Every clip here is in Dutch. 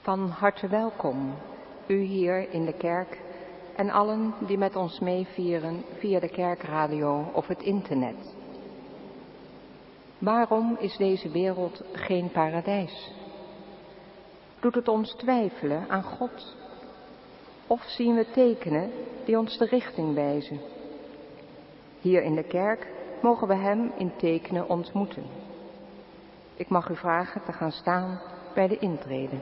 Van harte welkom, u hier in de kerk en allen die met ons meevieren via de kerkradio of het internet. Waarom is deze wereld geen paradijs? Doet het ons twijfelen aan God? Of zien we tekenen die ons de richting wijzen? Hier in de kerk mogen we Hem in tekenen ontmoeten. Ik mag u vragen te gaan staan bij de intrede.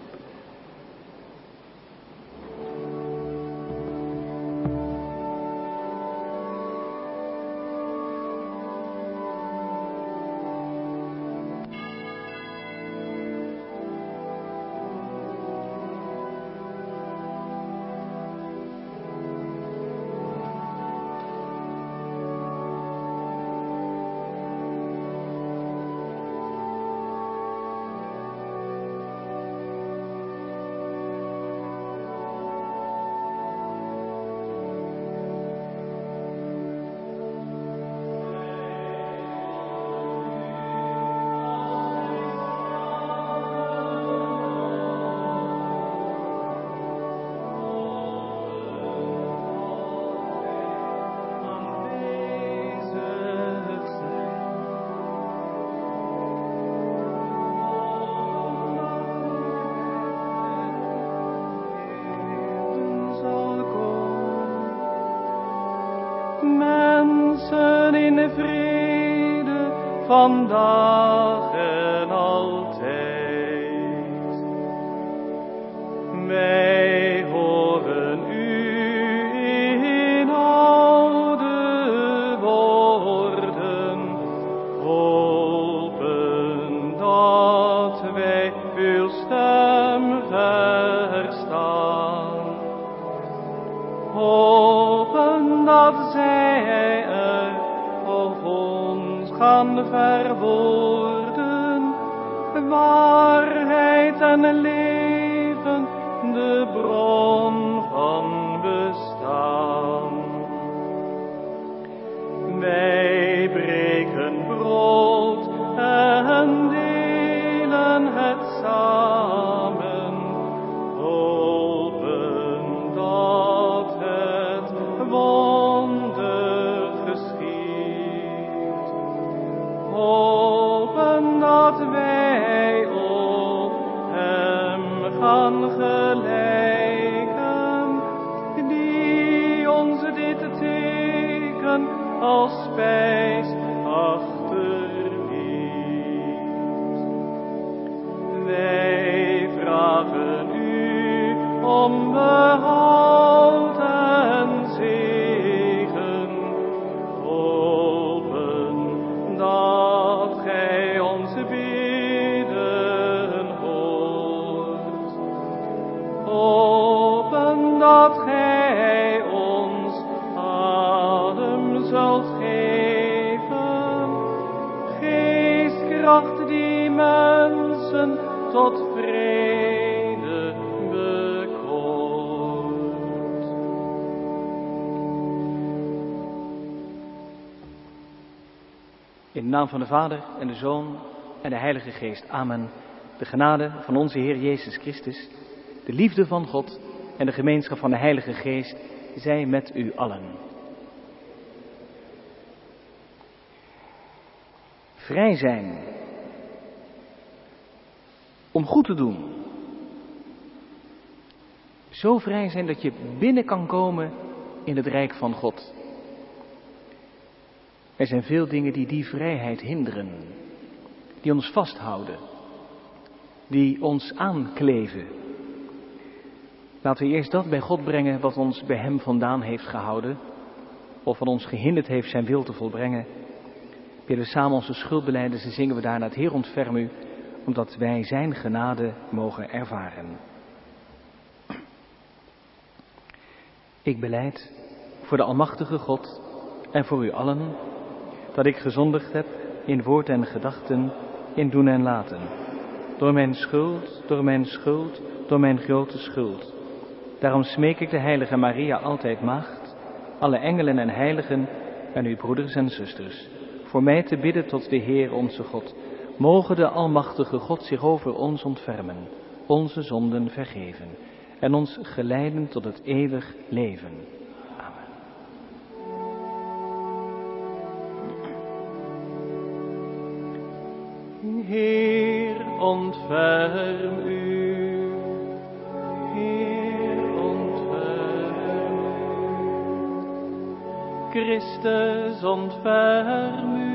Mensen in vrede, vandaag en altijd. Wij horen u in oude woorden, hopen dat wij uw stem verstaan. Hopen dat zij er of ons gaan verwoorden, waarheid en leven, de bron van bestaan. Wij breken brood en delen het samen, hopen dat het wonder geschiet. Hopen dat wij op Hem gaan gelijken, die ons dit teken als spijs achterliet. Wij vragen u om behoud en zegen, hopen dat Gij ons bidden hoort. Hopen dat Gij ons adem zult geven, geestkracht die mensen tot vrede bekoort. In de naam van de Vader en de Zoon en de Heilige Geest. Amen. De genade van onze Heer Jezus Christus, de liefde van God en de gemeenschap van de Heilige Geest zij met u allen. Vrij zijn. Om goed te doen. Zo vrij zijn dat je binnen kan komen in het rijk van God. Er zijn veel dingen die die vrijheid hinderen, die ons vasthouden, die ons aankleven. Laten we eerst dat bij God brengen wat ons bij Hem vandaan heeft gehouden, of wat ons gehinderd heeft zijn wil te volbrengen. Bidden we samen onze schuldbelijdenis en zingen we daarna het Heer ontferm u, omdat wij zijn genade mogen ervaren. Ik belijd voor de Almachtige God en voor u allen, dat ik gezondigd heb in woord en gedachten, in doen en laten. Door mijn schuld, door mijn grote schuld. Daarom smeek ik de heilige Maria, altijd maagd, alle engelen en heiligen en uw broeders en zusters, voor mij te bidden tot de Heer onze God. Moge de Almachtige God zich over ons ontfermen, onze zonden vergeven en ons geleiden tot het eeuwig leven. Amen. Heer, ontferm u. Heer, ontferm u. Christus, ontferm u.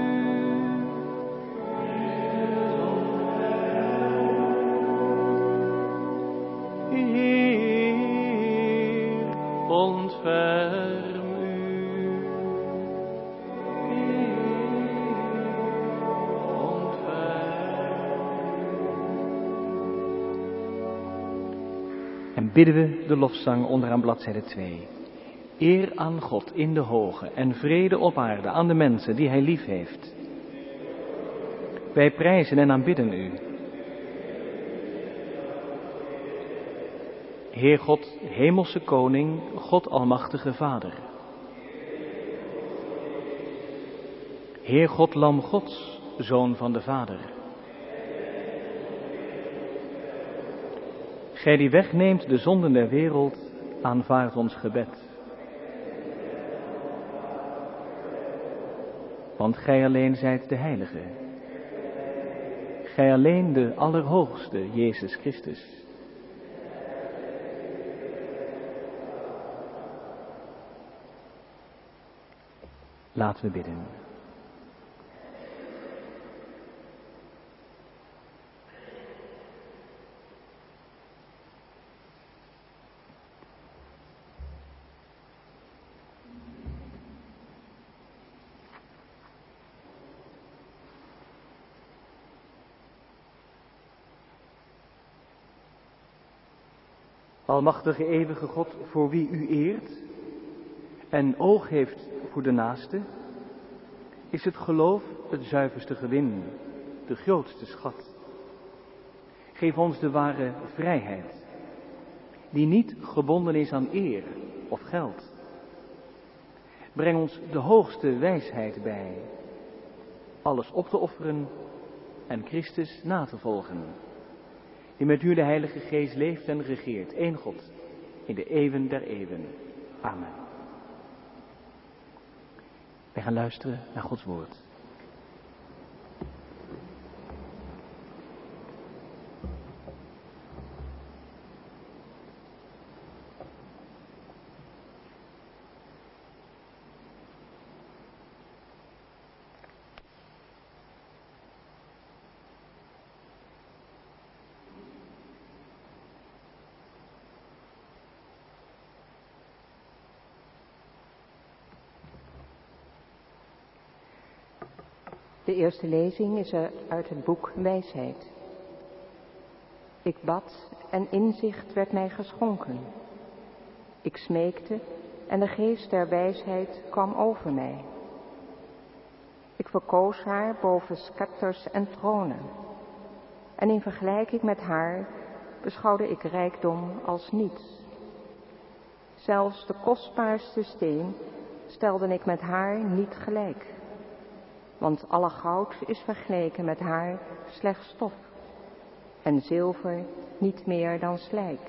Heer, ontferm u. En bidden we de lofzang onderaan bladzijde 2. Eer aan God in de hoge en vrede op aarde aan de mensen die hij lief heeft. Wij prijzen en aanbidden u. Heer God, hemelse koning, God almachtige Vader. Heer God, lam Gods, Zoon van de Vader. Gij die wegneemt de zonden der wereld, aanvaard ons gebed. Want gij alleen zijt de Heilige. Gij alleen de Allerhoogste, Jezus Christus. Laten we bidden. Almachtige eeuwige God, voor wie u eert en oog heeft voor de naaste, is het geloof het zuiverste gewin, de grootste schat. Geef ons de ware vrijheid, die niet gebonden is aan eer of geld. Breng ons de hoogste wijsheid bij, alles op te offeren en Christus na te volgen, die met u de Heilige Geest leeft en regeert, één God, in de eeuwen der eeuwen. Amen. Wij gaan luisteren naar Gods woord. De eerste lezing is uit het boek Wijsheid. Ik bad en inzicht werd mij geschonken. Ik smeekte en de geest der wijsheid kwam over mij. Ik verkoos haar boven scepters en tronen. En in vergelijking met haar beschouwde ik rijkdom als niets. Zelfs de kostbaarste steen stelde ik met haar niet gelijk. Want alle goud is vergeleken met haar slechts stof, en zilver niet meer dan slijk.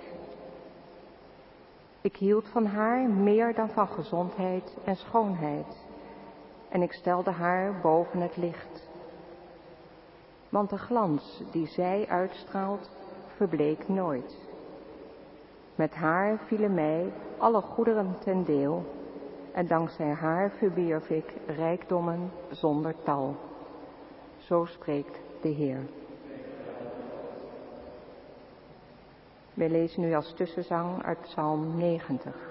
Ik hield van haar meer dan van gezondheid en schoonheid, en ik stelde haar boven het licht. Want de glans die zij uitstraalt, verbleekt nooit. Met haar vielen mij alle goederen ten deel, en dankzij haar verwierf ik rijkdommen zonder tal. Zo spreekt de Heer. Wij lezen nu als tussenzang uit Psalm 90.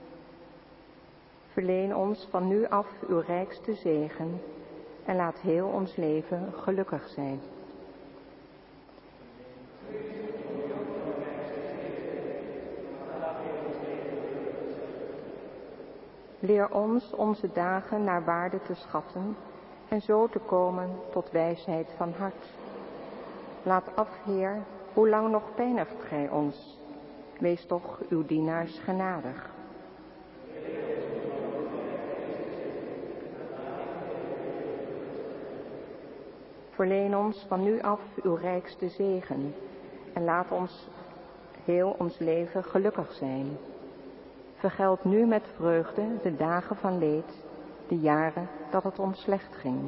Verleen ons van nu af uw rijkste zegen en laat heel ons leven gelukkig zijn. Leer ons onze dagen naar waarde te schatten en zo te komen tot wijsheid van hart. Laat af, Heer, hoe lang nog pijnigt gij ons? Wees toch uw dienaars genadig. Verleen ons van nu af uw rijkste zegen en laat ons heel ons leven gelukkig zijn. Vergeld nu met vreugde de dagen van leed, de jaren dat het ons slecht ging.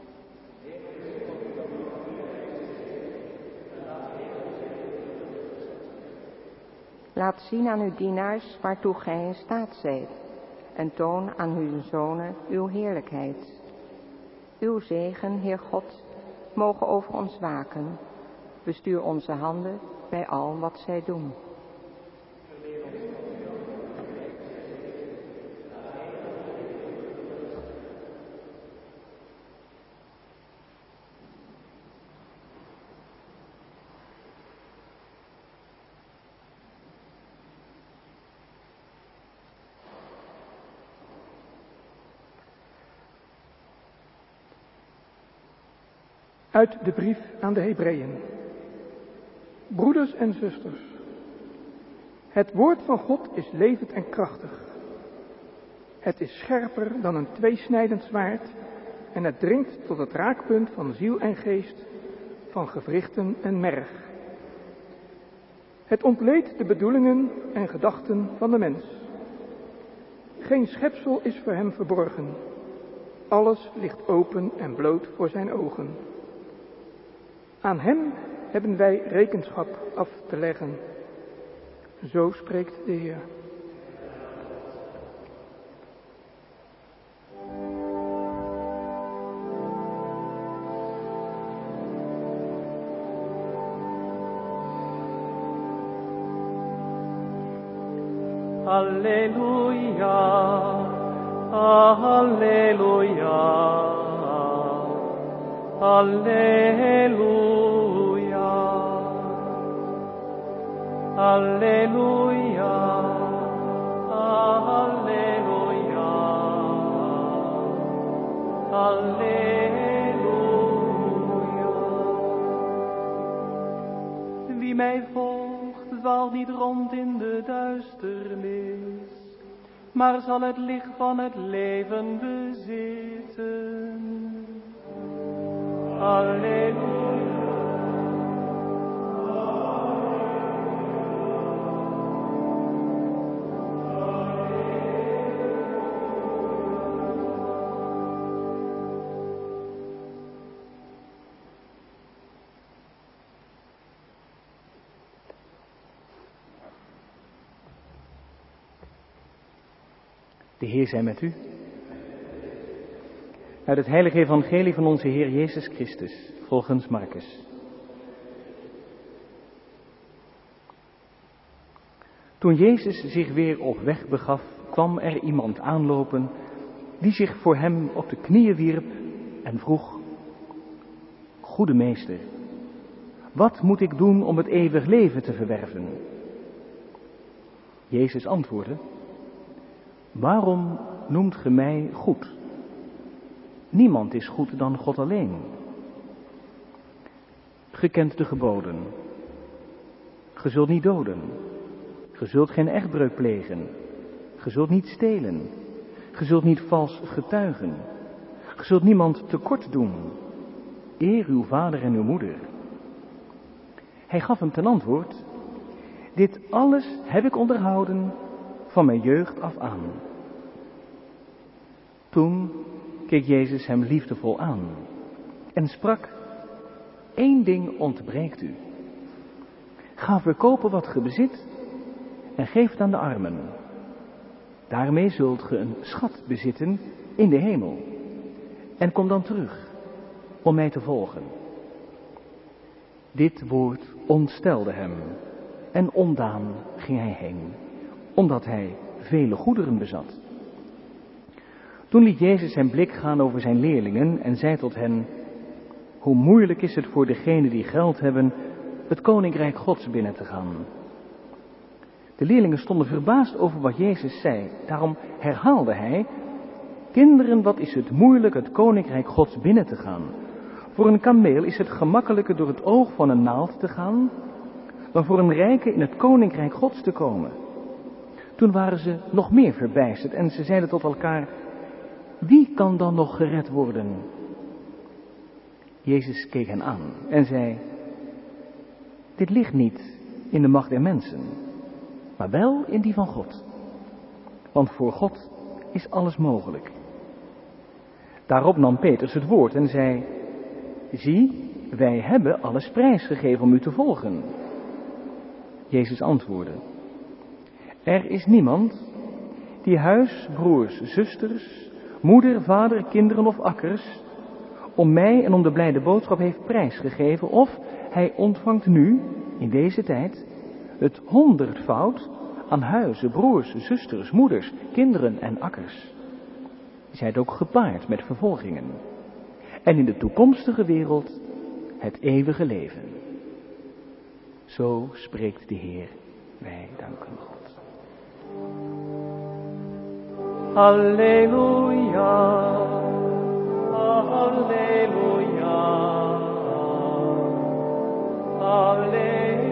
Laat zien aan uw dienaars waartoe gij in staat zijt, en toon aan uw zonen uw heerlijkheid. Uw zegen, Heer God, mogen over ons waken. Bestuur onze handen bij al wat zij doen. Uit de brief aan de Hebreeën. Broeders en zusters, het woord van God is levend en krachtig. Het is scherper dan een tweesnijdend zwaard en het dringt tot het raakpunt van ziel en geest, van gewrichten en merg. Het ontleedt de bedoelingen en gedachten van de mens. Geen schepsel is voor hem verborgen. Alles ligt open en bloot voor zijn ogen. Aan hem hebben wij rekenschap af te leggen. Zo spreekt de Heer. Halleluja, halleluja, halleluja, halleluja, halleluja, halleluja. Wie mij volgt, dwaalt niet rond in de duisternis, maar zal het licht van het leven bezitten. Halleluja. De Heer zij met u. Uit het heilige evangelie van onze Heer Jezus Christus, volgens Marcus. Toen Jezus zich weer op weg begaf, kwam er iemand aanlopen die zich voor hem op de knieën wierp en vroeg: Goede meester, wat moet ik doen om het eeuwig leven te verwerven? Jezus antwoordde: Waarom noemt ge mij goed? Niemand is goed dan God alleen. Ge kent de geboden. Ge zult niet doden. Ge zult geen echtbreuk plegen. Ge zult niet stelen. Ge zult niet vals getuigen. Ge zult niemand tekort doen. Eer uw vader en uw moeder. Hij gaf hem ten antwoord: Dit alles heb ik onderhouden van mijn jeugd af aan. Toen keek Jezus hem liefdevol aan en sprak: 1 ding ontbreekt u. Ga verkopen wat ge bezit en geef het aan de armen. Daarmee zult ge een schat bezitten in de hemel. En kom dan terug om mij te volgen. Dit woord ontstelde hem en ontdaan ging hij heen, omdat hij vele goederen bezat. Toen liet Jezus zijn blik gaan over zijn leerlingen en zei tot hen: Hoe moeilijk is het voor degenen die geld hebben het koninkrijk Gods binnen te gaan. De leerlingen stonden verbaasd over wat Jezus zei. Daarom herhaalde hij: Kinderen, wat is het moeilijk het koninkrijk Gods binnen te gaan. Voor een kameel is het gemakkelijker door het oog van een naald te gaan dan voor een rijke in het koninkrijk Gods te komen. Toen waren ze nog meer verbijsterd en ze zeiden tot elkaar: Wie kan dan nog gered worden? Jezus keek hen aan en zei: Dit ligt niet in de macht der mensen, maar wel in die van God. Want voor God is alles mogelijk. Daarop nam Petrus het woord en zei: zie, wij hebben alles prijsgegeven om u te volgen. Jezus antwoordde: er is niemand die huis, broers, zusters, moeder, vader, kinderen of akkers om mij en om de blijde boodschap heeft prijsgegeven, of hij ontvangt nu, in deze tijd, het 100-fout aan huizen, broers, zusters, moeders, kinderen en akkers. Zijt ook gepaard met vervolgingen. En in de toekomstige wereld het eeuwige leven. Zo spreekt de Heer. Wij danken God. Halleluja, halleluja, halleluja.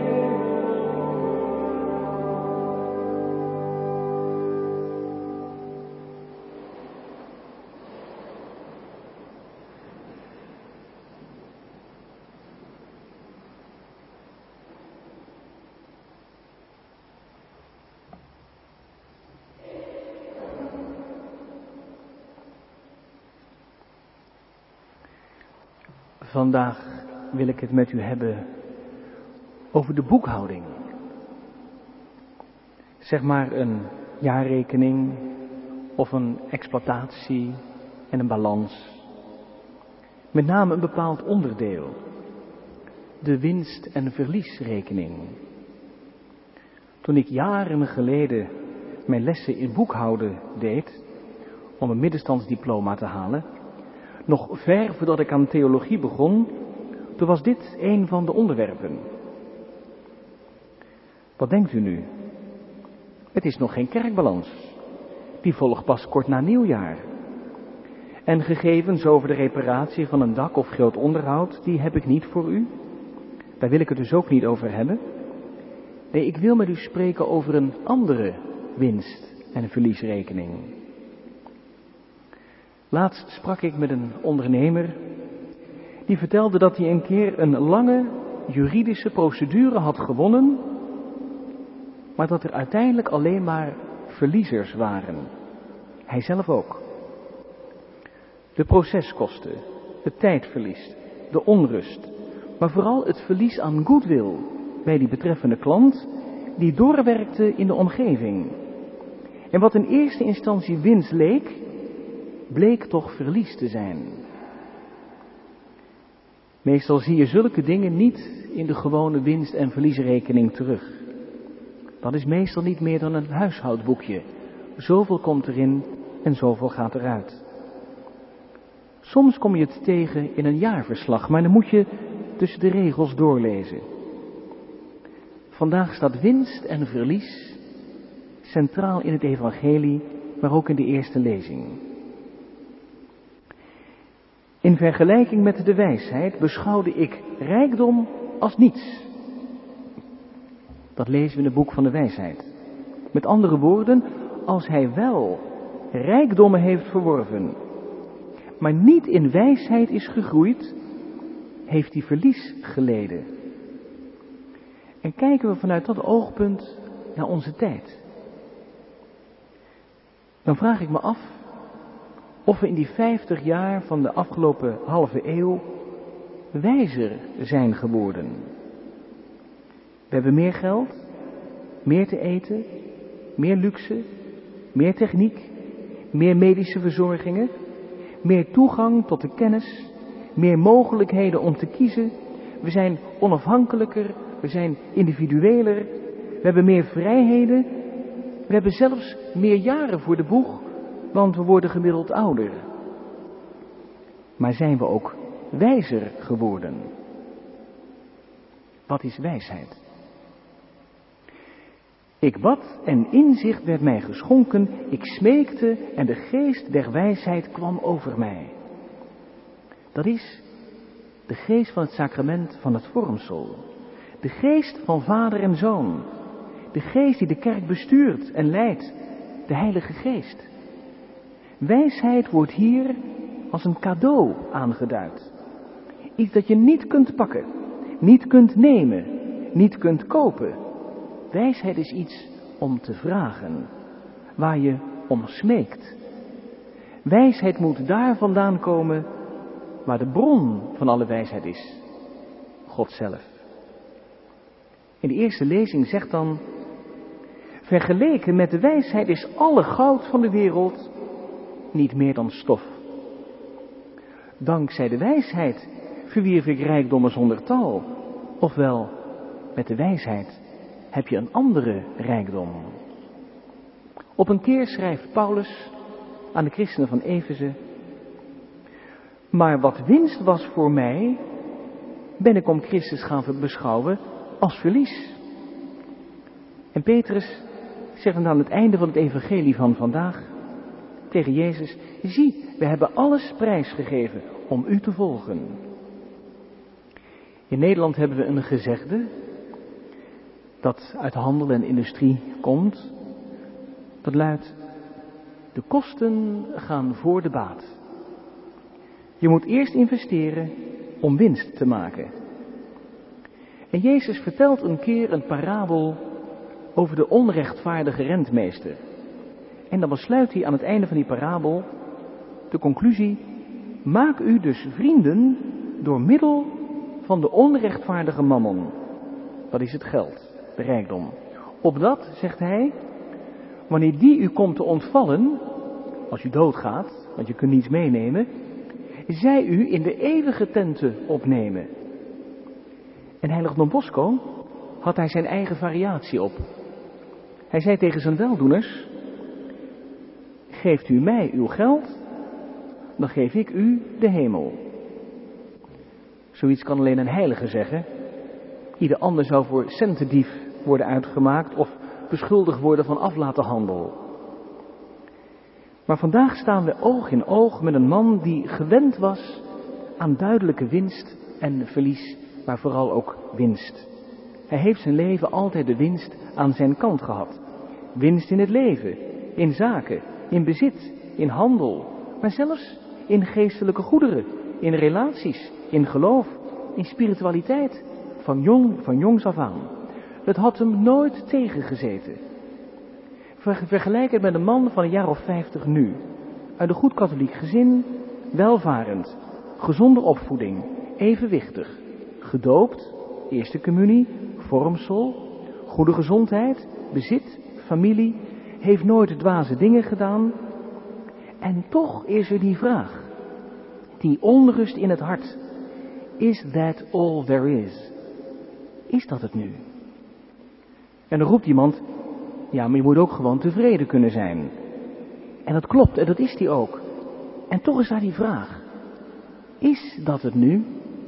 Vandaag wil ik het met u hebben over de boekhouding. Zeg maar een jaarrekening of een exploitatie en een balans. Met name een bepaald onderdeel. De winst- en verliesrekening. Toen ik jaren geleden mijn lessen in boekhouden deed, om een middenstandsdiploma te halen, nog ver voordat ik aan theologie begon, toen was dit een van de onderwerpen. Wat denkt u nu? Het is nog geen kerkbalans. Die volgt pas kort na nieuwjaar. En gegevens over de reparatie van een dak of groot onderhoud, die heb ik niet voor u. Daar wil ik het dus ook niet over hebben. Nee, ik wil met u spreken over een andere winst- en verliesrekening. Laatst sprak ik met een ondernemer die vertelde dat hij een keer een lange juridische procedure had gewonnen, maar dat er uiteindelijk alleen maar verliezers waren. Hij zelf ook. De proceskosten, het tijdverlies, de onrust, maar vooral het verlies aan goodwill bij die betreffende klant die doorwerkte in de omgeving. En wat in eerste instantie winst leek, bleek toch verlies te zijn. Meestal zie je zulke dingen niet in de gewone winst- en verliesrekening terug. Dat is meestal niet meer dan een huishoudboekje. Zoveel komt erin en zoveel gaat eruit. Soms kom je het tegen in een jaarverslag, maar dan moet je tussen de regels doorlezen. Vandaag staat winst en verlies centraal in het evangelie, maar ook in de eerste lezing. In vergelijking met de wijsheid beschouwde ik rijkdom als niets. Dat lezen we in het boek van de wijsheid. Met andere woorden, als hij wel rijkdommen heeft verworven, maar niet in wijsheid is gegroeid, heeft hij verlies geleden. En kijken we vanuit dat oogpunt naar onze tijd, dan vraag ik me af of we in die 50 jaar van de afgelopen halve eeuw wijzer zijn geworden. We hebben meer geld, meer te eten, meer luxe, meer techniek, meer medische verzorgingen, meer toegang tot de kennis, meer mogelijkheden om te kiezen. We zijn onafhankelijker, we zijn individueler, we hebben meer vrijheden, we hebben zelfs meer jaren voor de boeg, want we worden gemiddeld ouder. Maar zijn we ook wijzer geworden? Wat is wijsheid? Ik bad en inzicht werd mij geschonken, ik smeekte en de geest der wijsheid kwam over mij. Dat is de geest van het sacrament van het vormsel. De geest van vader en zoon. De geest die de kerk bestuurt en leidt. De Heilige Geest. Wijsheid wordt hier als een cadeau aangeduid. Iets dat je niet kunt pakken, niet kunt nemen, niet kunt kopen. wijsheid is iets om te vragen, waar je om smeekt. Wijsheid moet daar vandaan komen waar de bron van alle wijsheid is, God zelf. In de eerste lezing zegt dan: vergeleken met de wijsheid is alle goud van de wereld niet meer dan stof. Dankzij de wijsheid verwierf ik rijkdommen zonder tal. Ofwel, met de wijsheid heb je een andere rijkdom. Op een keer schrijft Paulus aan de christenen van Efeze: maar wat winst was voor mij, ben ik om Christus gaan beschouwen als verlies. En Petrus zegt dan aan het einde van het evangelie van vandaag tegen Jezus: zie, we hebben alles prijsgegeven om u te volgen. In Nederland hebben we een gezegde dat uit handel en industrie komt. Dat luidt: de kosten gaan voor de baat. Je moet eerst investeren om winst te maken. En Jezus vertelt een keer een parabel over de onrechtvaardige rentmeester. En dan besluit hij aan het einde van die parabel de conclusie: maak u dus vrienden door middel van de onrechtvaardige mammon. Dat is het geld, de rijkdom. Opdat, zegt hij, wanneer die u komt te ontvallen, als u doodgaat, want je kunt niets meenemen, zij u in de eeuwige tenten opnemen. En heilig Don Bosco had hij zijn eigen variatie op. Hij zei tegen zijn weldoeners: geeft u mij uw geld, dan geef ik u de hemel. Zoiets kan alleen een heilige zeggen. Ieder ander zou voor centendief worden uitgemaakt of beschuldigd worden van aflatenhandel. Maar vandaag staan we oog in oog met een man die gewend was aan duidelijke winst en verlies, maar vooral ook winst. Hij heeft zijn leven altijd de winst aan zijn kant gehad. Winst in het leven, in zaken, in bezit, in handel, maar zelfs in geestelijke goederen, in relaties, in geloof, in spiritualiteit, van jongs af aan. Het had hem nooit tegengezeten. Vergelijk het met een man van een jaar of 50 nu. Uit een goed katholiek gezin, welvarend, gezonde opvoeding, evenwichtig, gedoopt, eerste communie, vormsel, goede gezondheid, bezit, familie, heeft nooit dwaze dingen gedaan. En toch is er die vraag, die onrust in het hart. Is that all there is? Is dat het nu? En dan roept iemand: ja, maar je moet ook gewoon tevreden kunnen zijn. En dat klopt, en dat is die ook. En toch is daar die vraag: is dat het nu?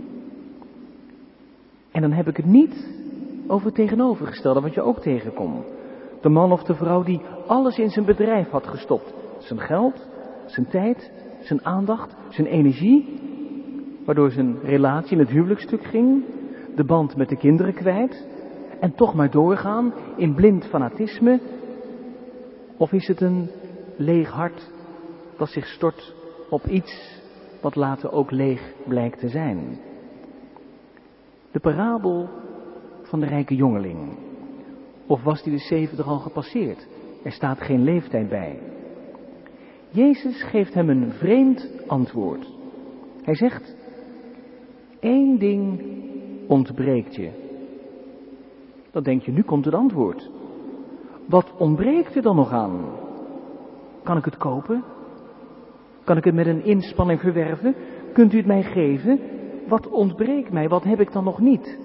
En dan heb ik het niet over het tegenovergestelde wat je ook tegenkomt. De man of de vrouw die alles in zijn bedrijf had gestopt. Zijn geld, zijn tijd, zijn aandacht, zijn energie. Waardoor zijn relatie in het huwelijksstuk ging. De band met de kinderen kwijt. En toch maar doorgaan in blind fanatisme. Of is het een leeg hart dat zich stort op iets wat later ook leeg blijkt te zijn? De parabel van de rijke jongeling. Of was die de 70 al gepasseerd? Er staat geen leeftijd bij. Jezus geeft hem een vreemd antwoord. Hij zegt: 1 ding ontbreekt je. Dan denk je, nu komt het antwoord. Wat ontbreekt er dan nog aan? Kan ik het kopen? Kan ik het met een inspanning verwerven? Kunt u het mij geven? Wat ontbreekt mij? Wat heb ik dan nog niet?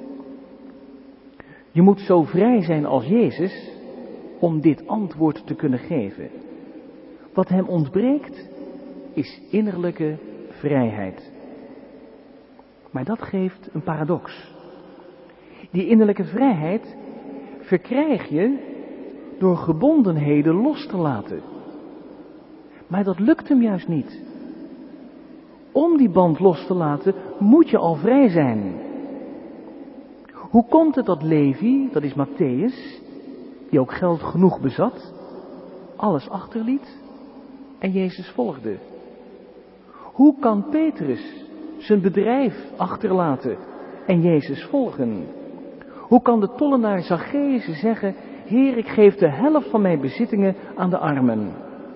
Je moet zo vrij zijn als Jezus om dit antwoord te kunnen geven. Wat hem ontbreekt is innerlijke vrijheid. Maar dat geeft een paradox. Die innerlijke vrijheid verkrijg je door gebondenheden los te laten. Maar dat lukt hem juist niet. Om die band los te laten moet je al vrij zijn. Hoe komt het dat Levi, dat is Matthäus, die ook geld genoeg bezat, alles achterliet en Jezus volgde? Hoe kan Petrus zijn bedrijf achterlaten en Jezus volgen? Hoe kan de tollenaar Zacchaeus zeggen, Heer, ik geef de helft van mijn bezittingen aan de armen?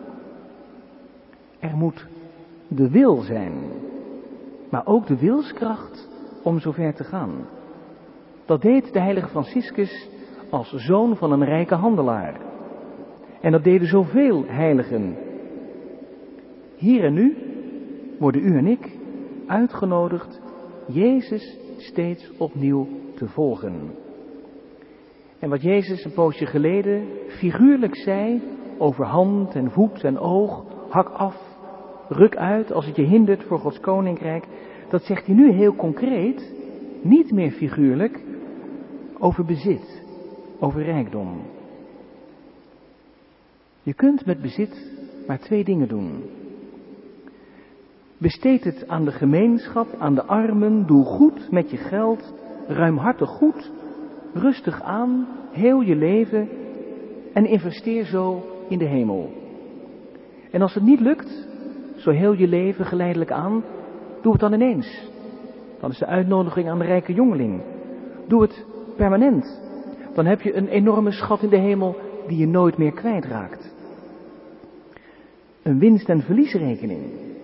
Er moet de wil zijn, maar ook de wilskracht om zover te gaan. Dat deed de heilige Franciscus als zoon van een rijke handelaar. En dat deden zoveel heiligen. Hier en nu worden u en ik uitgenodigd Jezus steeds opnieuw te volgen. En wat Jezus een poosje geleden figuurlijk zei over hand en voet en oog, hak af, ruk uit als het je hindert voor Gods koninkrijk, dat zegt hij nu heel concreet, niet meer figuurlijk, over bezit, over rijkdom. Je kunt met bezit maar 2 dingen doen. Besteed het aan de gemeenschap, aan de armen, doe goed met je geld, ruimhartig goed, rustig aan, heel je leven en investeer zo in de hemel. En als het niet lukt, zo heel je leven geleidelijk aan, doe het dan ineens. Dan is de uitnodiging aan de rijke jongeling. Doe het permanent. Dan heb je een enorme schat in de hemel die je nooit meer kwijtraakt. Een winst- en verliesrekening.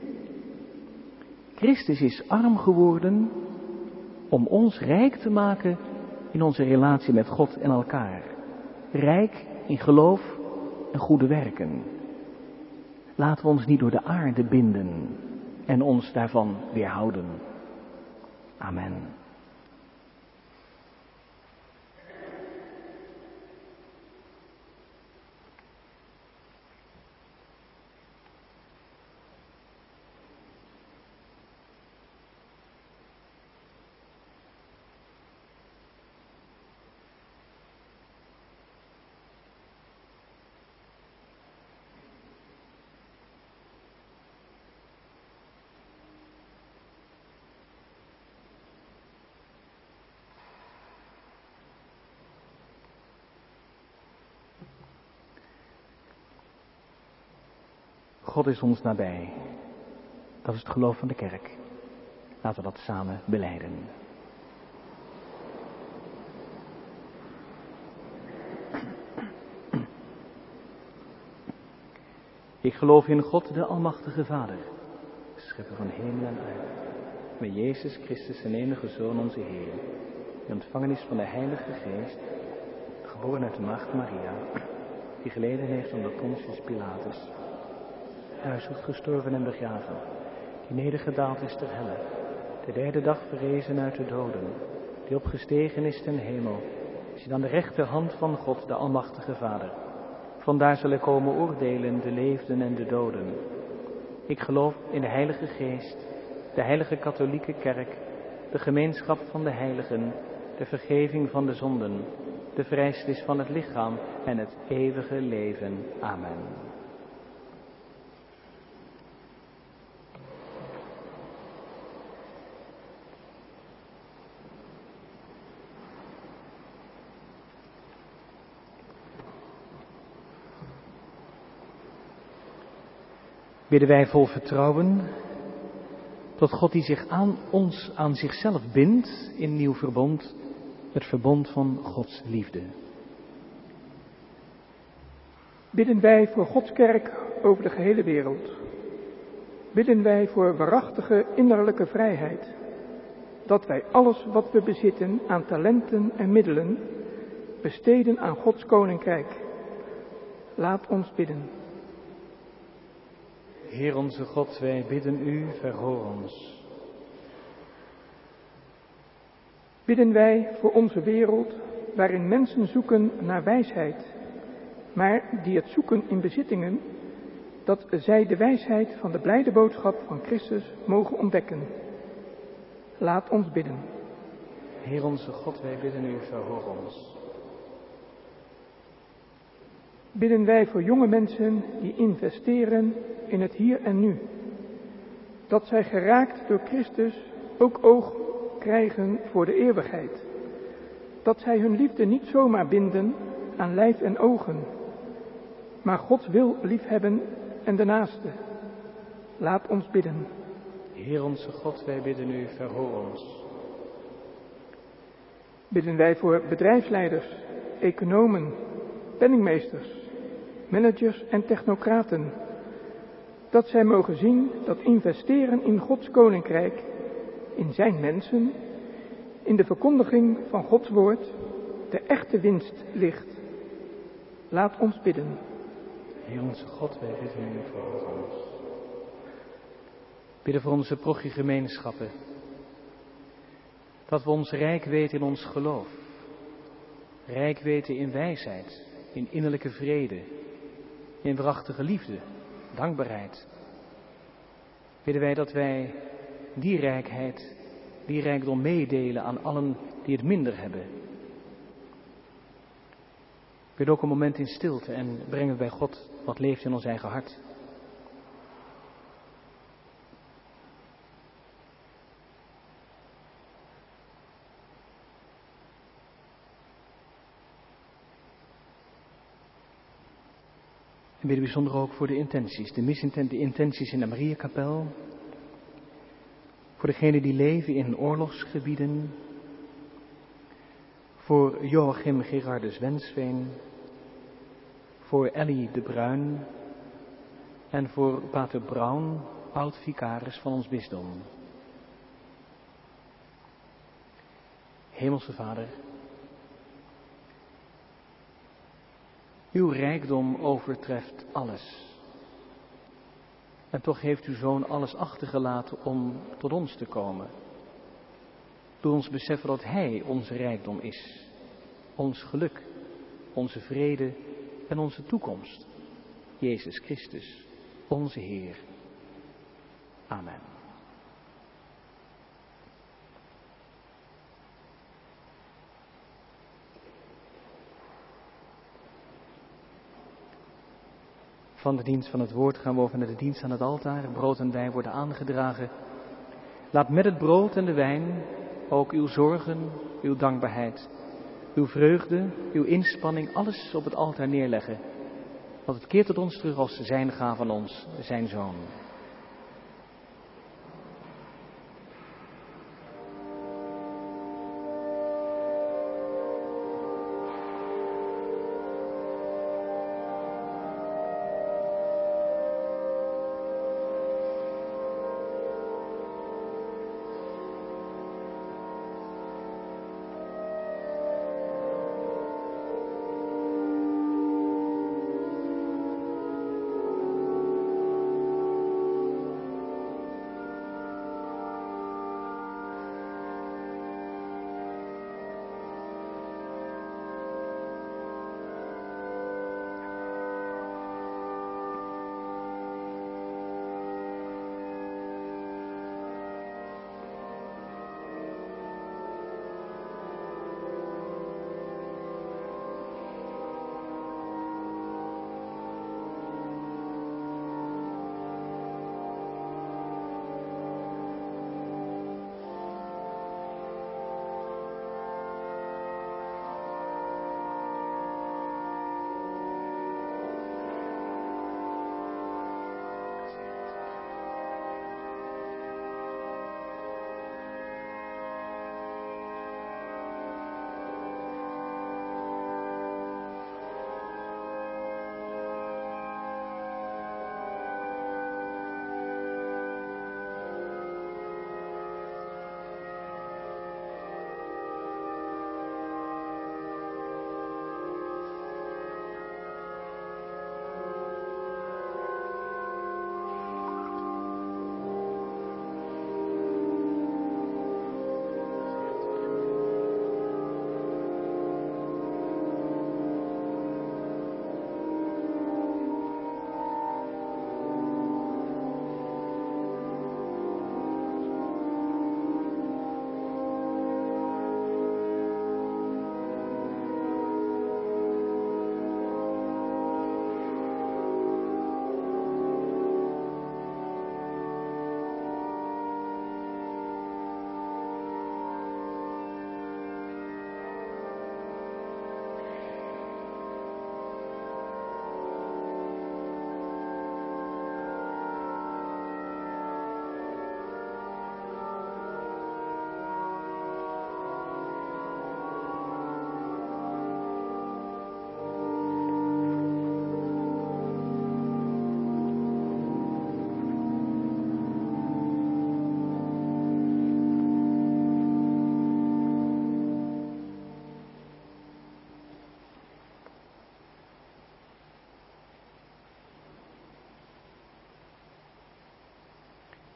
Christus is arm geworden om ons rijk te maken in onze relatie met God en elkaar. Rijk in geloof en goede werken. Laten we ons niet door de aarde binden en ons daarvan weerhouden. Amen. God is ons nabij. Dat is het geloof van de kerk. Laten we dat samen belijden. Ik geloof in God, de Almachtige Vader, schepper van hemel en aarde, met Jezus Christus, zijn enige Zoon, onze Heer, die ontvangen is van de Heilige Geest, geboren uit de Maagd Maria, die geleden heeft onder Pontius Pilatus, huiselijk gestorven en begraven, die nedergedaald is ter helle, de 3e dag verrezen uit de doden, die opgestegen is ten hemel, zit aan de rechterhand van God, de Almachtige Vader. Vandaar zal hij komen oordelen de leefden en de doden. Ik geloof in de Heilige Geest, de heilige katholieke kerk, de gemeenschap van de heiligen, de vergeving van de zonden, de vrijstis van het lichaam en het eeuwige leven. Amen. Bidden wij vol vertrouwen tot God die zich aan ons, aan zichzelf bindt in nieuw verbond, het verbond van Gods liefde. Bidden wij voor Gods kerk over de gehele wereld. Bidden wij voor waarachtige innerlijke vrijheid. Dat wij alles wat we bezitten aan talenten en middelen besteden aan Gods koninkrijk. Laat ons bidden. Heer onze God, wij bidden u, verhoor ons. Bidden wij voor onze wereld, waarin mensen zoeken naar wijsheid, maar die het zoeken in bezittingen, dat zij de wijsheid van de blijde boodschap van Christus mogen ontdekken. Laat ons bidden. Heer onze God, wij bidden u, verhoor ons. Bidden wij voor jonge mensen die investeren in het hier en nu. Dat zij geraakt door Christus ook oog krijgen voor de eeuwigheid. Dat zij hun liefde niet zomaar binden aan lijf en ogen, maar Gods wil liefhebben en de naaste. Laat ons bidden. Heer onze God, wij bidden u, verhoor ons. bidden wij voor bedrijfsleiders, economen, penningmeesters, managers en technocraten, dat zij mogen zien dat investeren in Gods koninkrijk, in zijn mensen, in de verkondiging van Gods woord, de echte winst ligt. Laat ons bidden. Heer onze God, wij bidden u voor ons. Bidden voor onze parochiegemeenschappen. Dat we ons rijk weten in ons geloof. Rijk weten in wijsheid, in innerlijke vrede, in waarachtige liefde, dankbaarheid. Bidden wij dat wij die rijkheid, die rijkdom meedelen aan allen die het minder hebben. Bid ook een moment in stilte en brengen bij God wat leeft in ons eigen hart. En bidden bijzonder ook voor de intenties, de intenties in de Mariakapel. Voor degenen die leven in oorlogsgebieden. Voor Joachim Gerardus Wensveen. Voor Ellie de Bruin. En voor pater Braun, oud-vicaris van ons bisdom. Hemelse Vader, uw rijkdom overtreft alles. En toch heeft uw Zoon alles achtergelaten om tot ons te komen. Doe ons beseffen dat Hij onze rijkdom is. Ons geluk, onze vrede en onze toekomst. Jezus Christus, onze Heer. Amen. Van de dienst van het woord gaan we over naar de dienst aan het altaar. Brood en wijn worden aangedragen. Laat met het brood en de wijn ook uw zorgen, uw dankbaarheid, uw vreugde, uw inspanning, alles op het altaar neerleggen. Want het keert tot ons terug als zijn gave aan ons, zijn Zoon.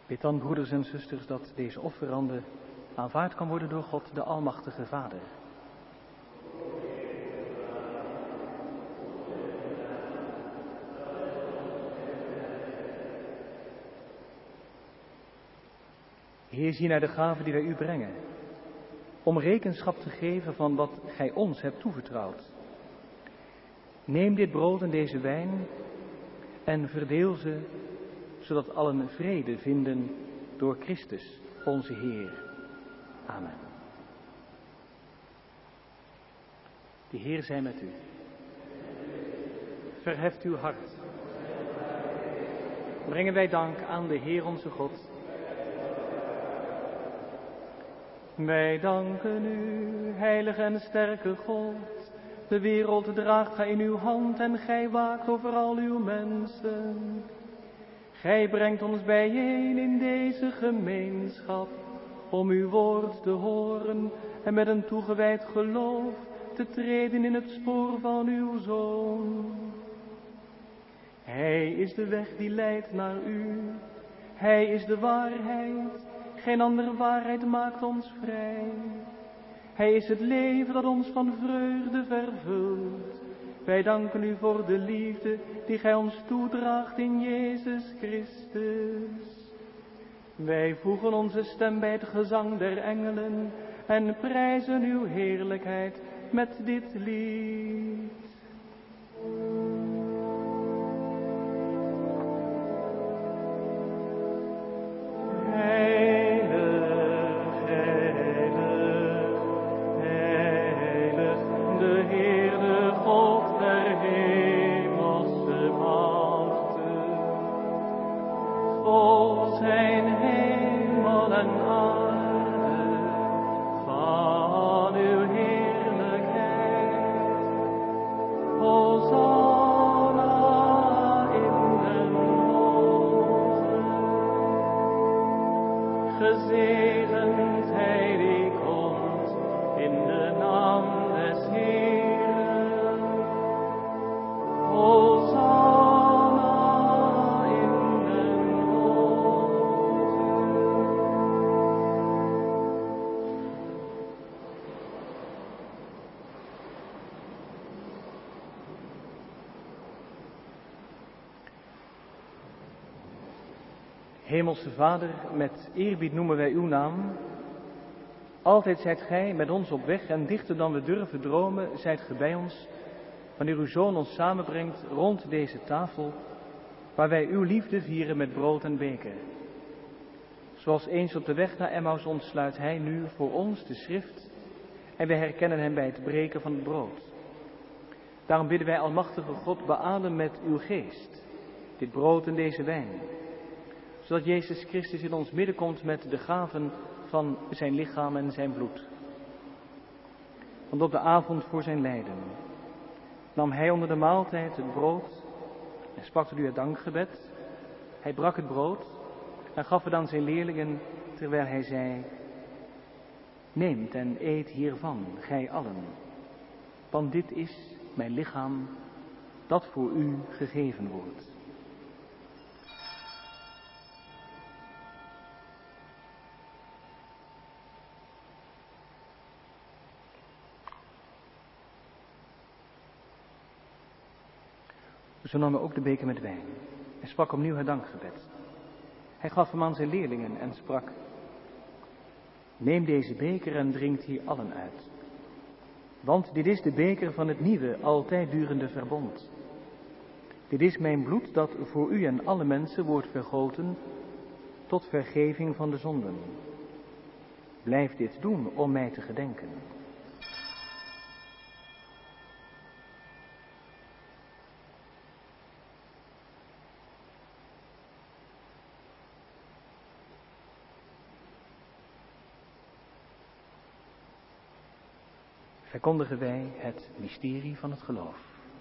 Bid dan, broeders en zusters, dat deze offerande aanvaard kan worden door God, de Almachtige Vader. Heer, zie naar de gaven die wij u brengen, om rekenschap te geven van wat gij ons hebt toevertrouwd. Neem dit brood en deze wijn en verdeel ze, zodat allen vrede vinden door Christus, onze Heer. Amen. De Heer zij met u. Verheft uw hart. Brengen wij dank aan de Heer onze God. Wij danken u, heilige en sterke God. De wereld draagt gij in uw hand en gij waakt over al uw mensen. Gij brengt ons bijeen in deze gemeenschap, om uw woord te horen en met een toegewijd geloof te treden in het spoor van uw Zoon. Hij is de weg die leidt naar u. Hij is de waarheid. Geen andere waarheid maakt ons vrij. Hij is het leven dat ons van vreugde vervult. Wij danken u voor de liefde die gij ons toedraagt in Jezus Christus. Wij voegen onze stem bij het gezang der engelen en prijzen uw heerlijkheid met dit lied. Gezegend hij die komt in de naam des Heeren. Hosanna in den hoogten. Hemelse Vader, met eerbied noemen wij uw naam. Altijd zijt gij met ons op weg en dichter dan we durven dromen, zijt gij bij ons, wanneer uw Zoon ons samenbrengt rond deze tafel, waar wij uw liefde vieren met brood en beker. Zoals eens op de weg naar Emmaus ontsluit hij nu voor ons de schrift en wij herkennen hem bij het breken van het brood. Daarom bidden wij, almachtige God, beadem met uw geest dit brood en deze wijn, zodat Jezus Christus in ons midden komt met de gaven van zijn lichaam en zijn bloed. Want op de avond voor zijn lijden nam hij onder de maaltijd het brood en sprak tot u het dankgebed. Hij brak het brood en gaf het aan zijn leerlingen, terwijl hij zei: neemt en eet hiervan, gij allen, want dit is mijn lichaam dat voor u gegeven wordt. Zo nam hij ook de beker met wijn en sprak opnieuw het dankgebed. Hij gaf hem aan zijn leerlingen en sprak: neem deze beker en drinkt hier allen uit. Want dit is de beker van het nieuwe, altijd durende verbond. Dit is mijn bloed dat voor u en alle mensen wordt vergoten tot vergeving van de zonden. Blijf dit doen om mij te gedenken. Verkondigen wij het mysterie van het geloof.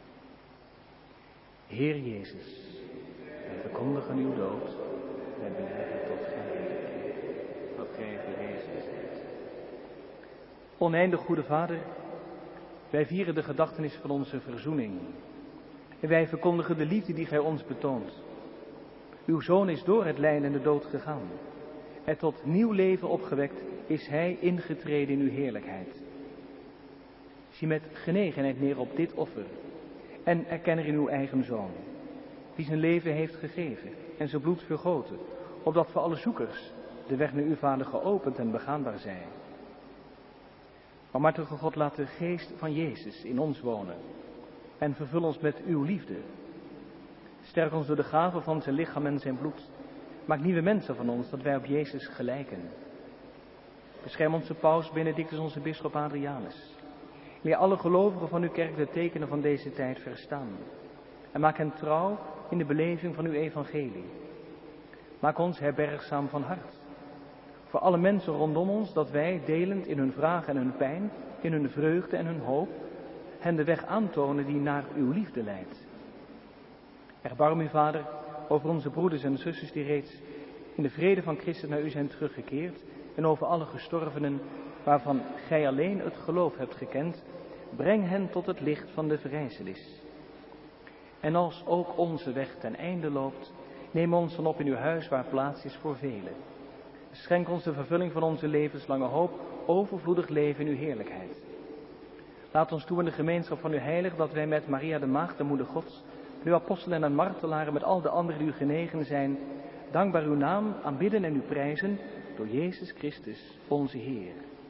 Heer Jezus, wij verkondigen uw dood en blijven tot gij wederkeert, dat gij verrezen zijt. Oneindig goede Vader, wij vieren de gedachtenis van onze verzoening en wij verkondigen de liefde die gij ons betoont. Uw Zoon is door het lijden en de dood gegaan. En tot nieuw leven opgewekt is Hij ingetreden in uw heerlijkheid. Zie met genegenheid neer op dit offer en erken er in uw eigen Zoon, die zijn leven heeft gegeven en zijn bloed vergoten, opdat voor alle zoekers de weg naar uw Vader geopend en begaanbaar zij. Almachtige God, laat de geest van Jezus in ons wonen en vervul ons met uw liefde. Sterk ons door de gave van zijn lichaam en zijn bloed. Maak nieuwe mensen van ons, dat wij op Jezus gelijken. Bescherm onze paus Benedictus, onze bisschop Adrianus. Leer alle gelovigen van uw kerk de tekenen van deze tijd verstaan. En maak hen trouw in de beleving van uw evangelie. Maak ons herbergzaam van hart. Voor alle mensen rondom ons, dat wij, delend in hun vraag en hun pijn, in hun vreugde en hun hoop, hen de weg aantonen die naar uw liefde leidt. Erbarm u, Vader, over onze broeders en zusters die reeds in de vrede van Christus naar u zijn teruggekeerd, en over alle gestorvenen waarvan gij alleen het geloof hebt gekend. Breng hen tot het licht van de verrijzenis. En als ook onze weg ten einde loopt, neem ons dan op in uw huis waar plaats is voor velen. Schenk ons de vervulling van onze levenslange hoop, overvloedig leven in uw heerlijkheid. Laat ons toe in de gemeenschap van uw heilig, dat wij met Maria de Maagd, de moeder Gods, uw apostelen en martelaren, met al de anderen die u genegen zijn, dankbaar uw naam aanbidden en u prijzen, door Jezus Christus, onze Heer.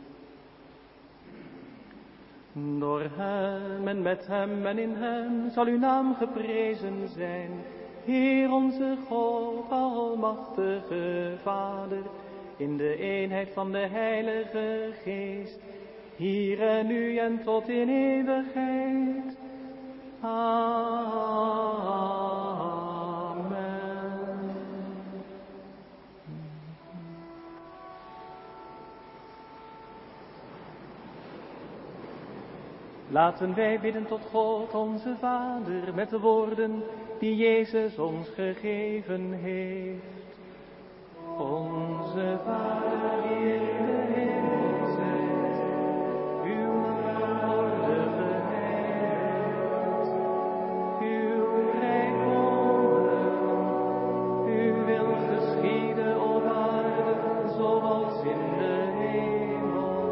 Door hem en met hem en in hem zal uw naam geprezen zijn, Heer onze God, almachtige Vader, in de eenheid van de Heilige Geest, hier en nu en tot in eeuwigheid. Amen. Laten wij bidden tot God, onze Vader, met de woorden die Jezus ons gegeven heeft. Onze Vader die in de hemel zijt, uw naam worde geheiligd, uw rijk komen, uw wil geschieden op aarde, zoals in de hemel.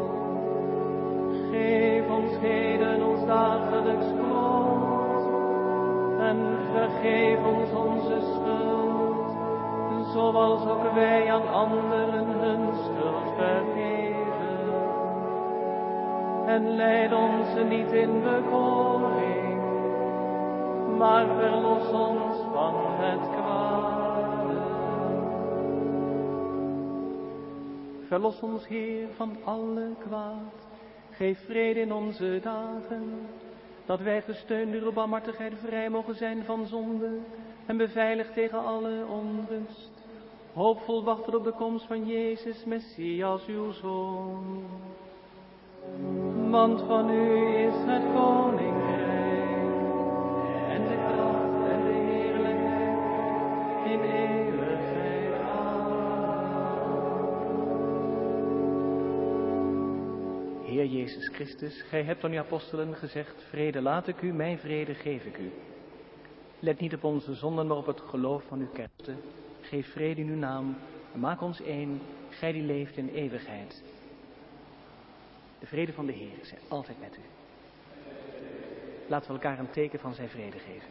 Geef ons heden ons dagelijks brood, en vergeef ons onze schuld, zoals ook wij aan anderen hun schuld vergeven. En leid ons niet in bekoring, maar verlos ons van het kwade. Verlos ons, Heer, van alle kwaad. Geef vrede in onze dagen, dat wij gesteund door uw barmhartigheid vrij mogen zijn van zonde en beveiligd tegen alle onrust. Hoopvol wachten op de komst van Jezus, Messias, uw Zoon. Want van u is het koninkrijk, en de kracht en de heerlijkheid in eeuwigheid. Amen. Heer Jezus Christus, gij hebt aan uw apostelen gezegd, vrede laat ik u, mijn vrede geef ik u. Let niet op onze zonden, maar op het geloof van uw kerk. Geef vrede in uw naam en maak ons één, gij die leeft in eeuwigheid. De vrede van de Heer zij altijd met u. Laten we elkaar een teken van zijn vrede geven.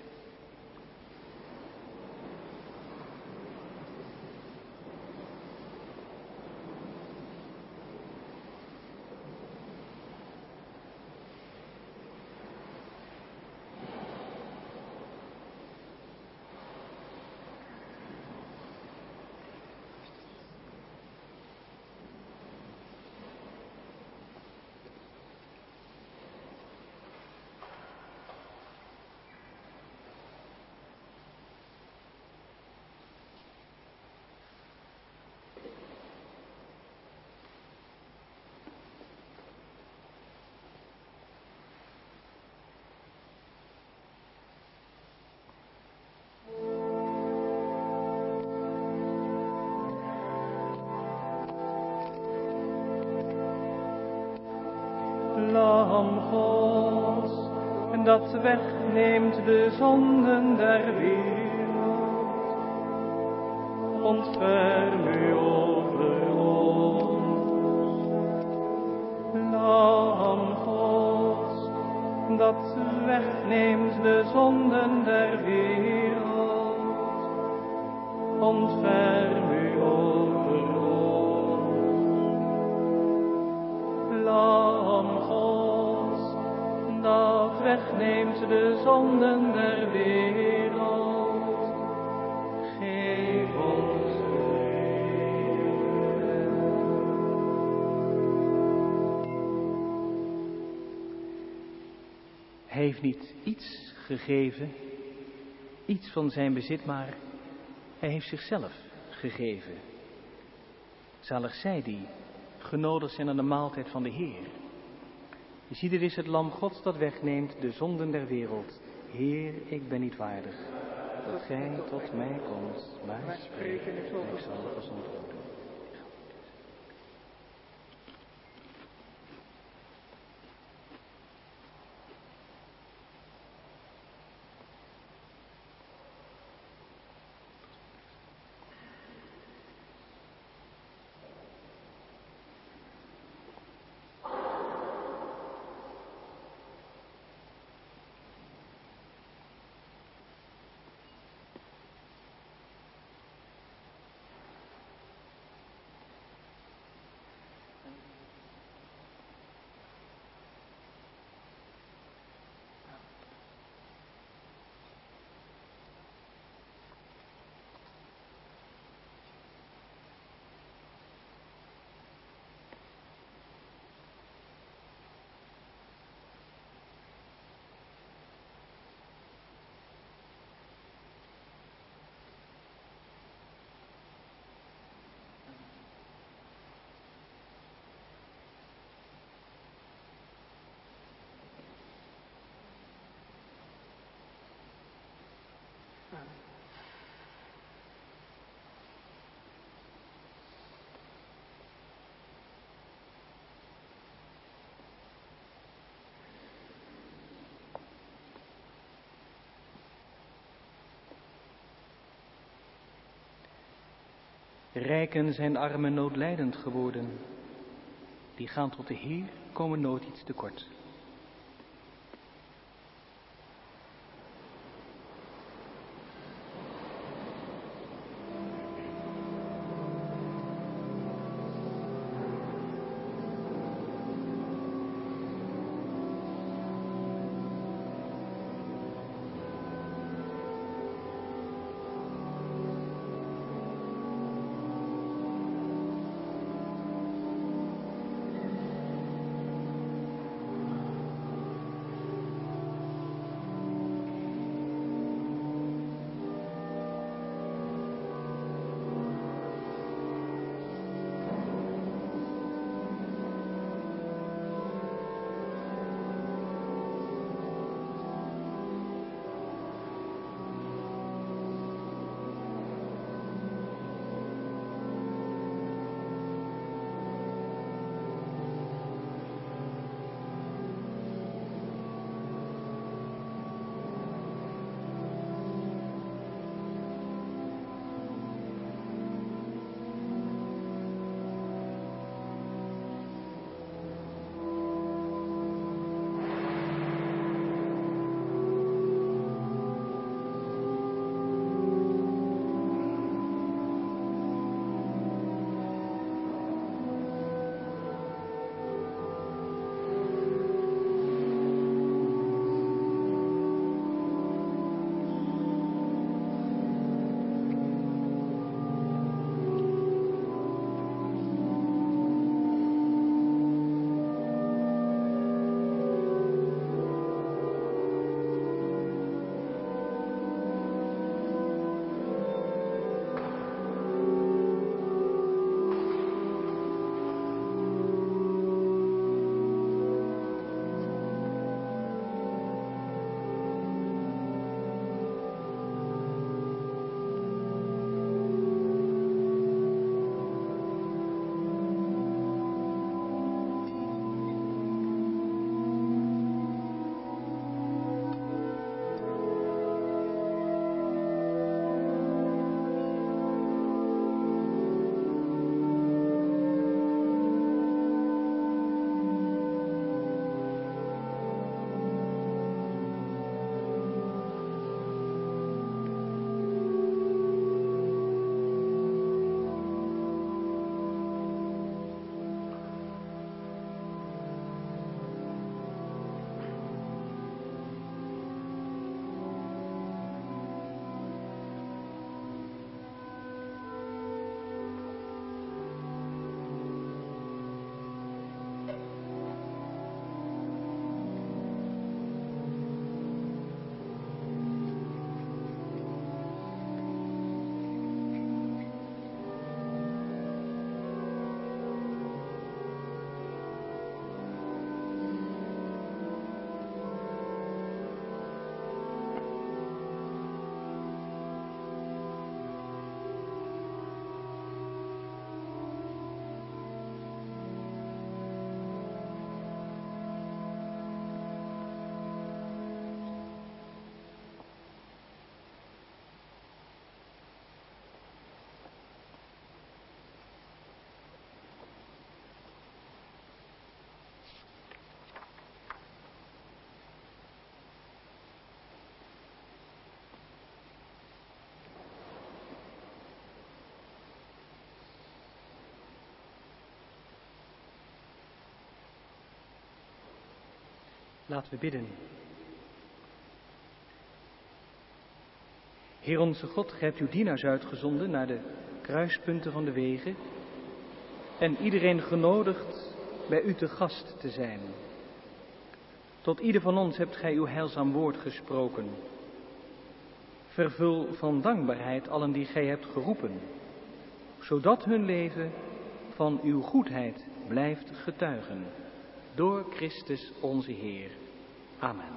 Lam Gods, en dat wegneemt de zonden der wereld. ontferm u over ons. Lam Gods, dat wegneemt de zonden der wereld, ontferm u over ons. Lam Gods, dat wegneemt de zonden der wereld, geef ons vrede. Hij heeft niet iets gegeven, iets van zijn bezit, maar hij heeft zichzelf gegeven. Zalig zij die genodigd zijn aan de maaltijd van de Heer. Je ziet, dit is het lam Gods dat wegneemt de zonden der wereld. Heer, ik ben niet waardig dat gij tot mij komt, maar spreek en ik zal gezond worden. Rijken zijn armen noodlijdend geworden. Die gaan tot de Heer, komen nooit iets tekort. Laten we bidden. Heer onze God, gij hebt uw dienaars uitgezonden naar de kruispunten van de wegen en iedereen genodigd bij u te gast te zijn. Tot ieder van ons hebt gij uw heilzaam woord gesproken. Vervul van dankbaarheid allen die gij hebt geroepen, zodat hun leven van uw goedheid blijft getuigen. Door Christus onze Heer. Amen.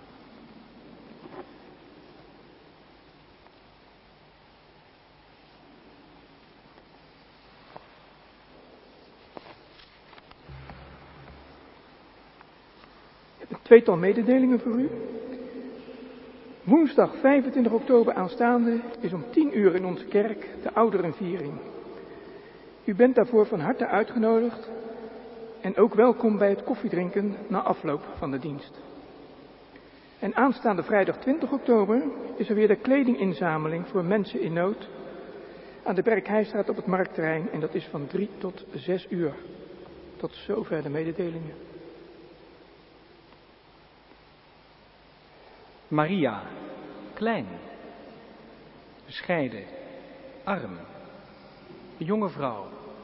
Een tweetal mededelingen voor u. Woensdag 25 oktober aanstaande is om 10 uur in onze kerk de ouderenviering. U bent daarvoor van harte uitgenodigd en ook welkom bij het koffiedrinken na afloop van de dienst. En aanstaande vrijdag 20 oktober is er weer de kledinginzameling voor mensen in nood aan de Berkheijstraat op het Marktterrein en dat is van 3 tot 6 uur. Tot zover de mededelingen. Maria, klein, bescheiden, arm, een jonge vrouw,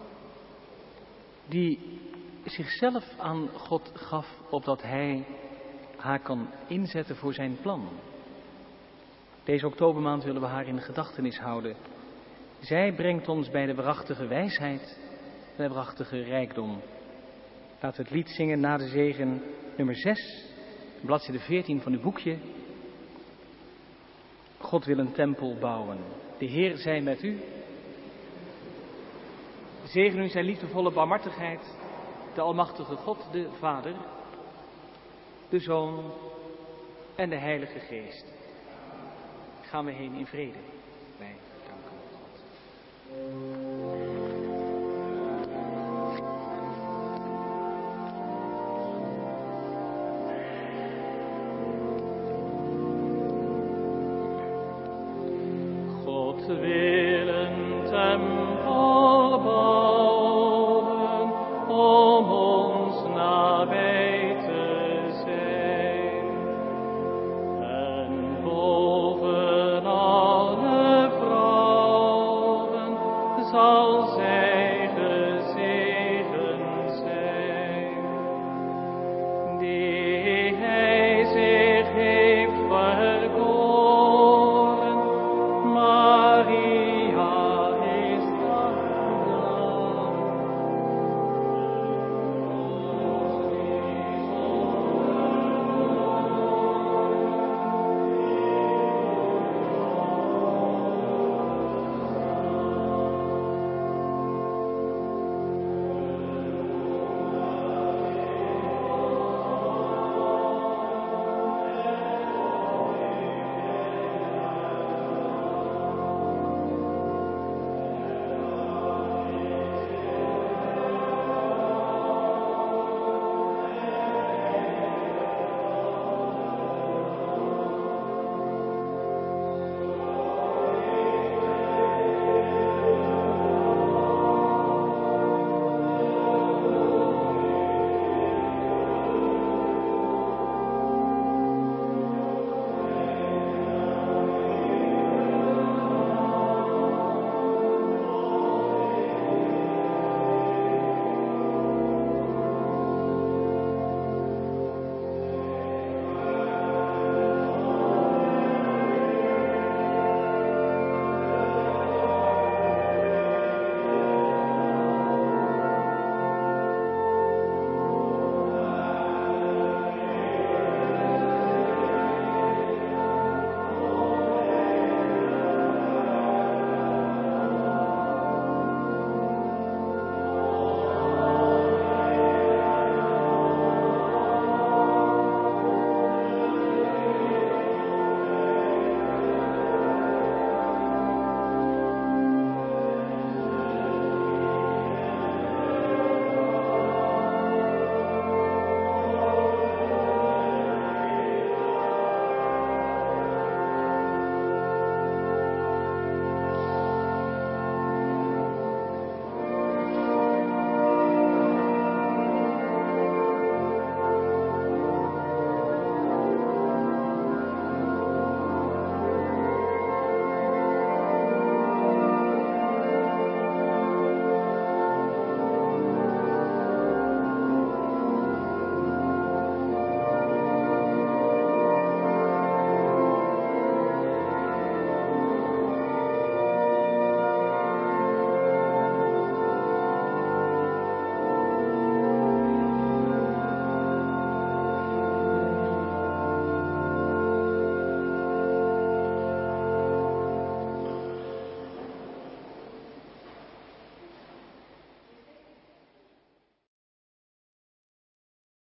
die zichzelf aan God gaf, opdat hij haar kan inzetten voor zijn plan. Deze oktobermaand willen we haar in gedachtenis houden. Zij brengt ons bij de waarachtige wijsheid en de waarachtige rijkdom. Laten we het lied zingen na de zegen, nummer 6, bladzijde 14 van uw boekje. God wil een tempel bouwen. De Heer zij met u. Zegen u zijn liefdevolle barmhartigheid, de almachtige God, de Vader, de Zoon en de Heilige Geest. Gaan we heen in vrede. Wij danken God. God wil een tempel bouwen.